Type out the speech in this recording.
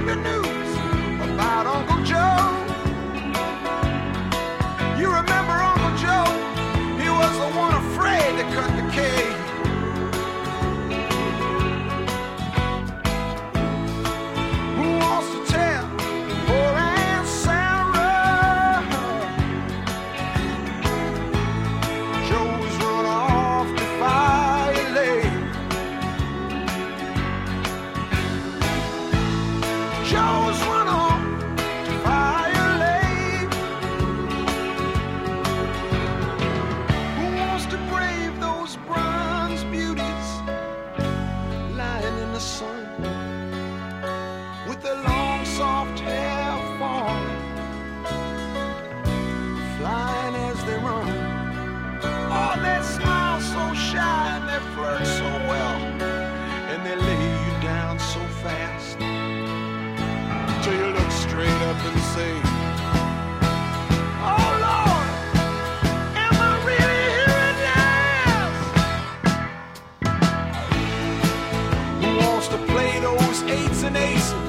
break the news about Uncle Joe. You remember Uncle Joe? He was the one afraid to cut the cake. Who wants to tell poor Aunt Sarah Joe's run off to Fire Lake? Joe's run off to Fire Lake. Who wants to brave those bronze beauties lying in the sun with their long soft hair falling, flying as they run? Oh, they smile so shy and they flirt so well, and they lay you down so fast till you look straight up and say, oh Lord, am I really hearing this? Who wants to play those eights and aces